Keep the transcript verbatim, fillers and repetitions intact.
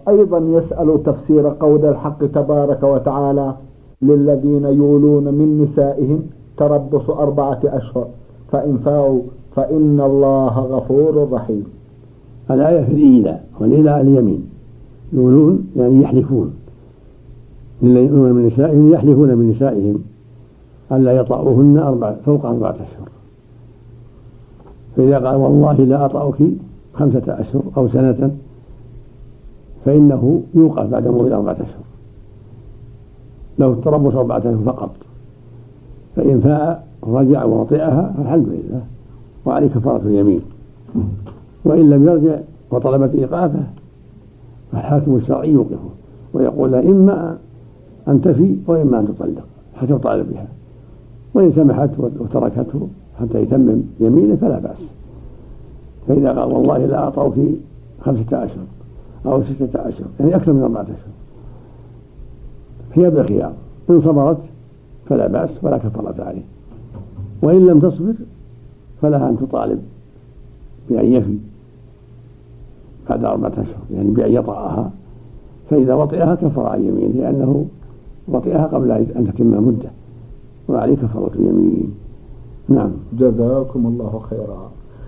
أيضا يسأل تفسير قول الحق تبارك وتعالى: للذين يولون من نسائهم تربص أربعة أشهر فإن فاءوا فإن الله غفور رحيم. الآية في الإيلاء، والإيلاء اليمين، يولون يعني يحلفون، للذين يولون من نسائهم يحلفون من نسائهم ألا يطأوهن أربعة فوق أربعة أشهر، فإذا قال والله لا أطأك خمسة أشهر أو سنة فإنه يوقف بعد مرور أربعة أشهر، لو تربص أربعة أشهر فقط، فإن فاء رجع ووطئها فالحمد لله وعليه كفارة اليمين، وإن لم يرجع وطلبت إيقافه فالحاكم الشرعي يوقفه ويقول لها إما أن تفي وإما أن تطلق حسب طالبها، وإن سمحت وتركته حتى يتمم يمينه فلا بأس. فإذا قال والله لا أطأك خمسة أشهر أو ستة أشهر يعني أكثر من أربعة أشهر هي بالخيار، إن صبرت فلا بأس ولا كفارة عليه، وإن لم تصبر فلها أن تطالب بأن يفي بعد أربعة أشهر يعني بأن يطأها، فإذا وطئها كفر عن يمينه لأنه وطئها قبل أن تتم مدة وعليه كفارة اليمين. نعم. جزاكم الله خيرا.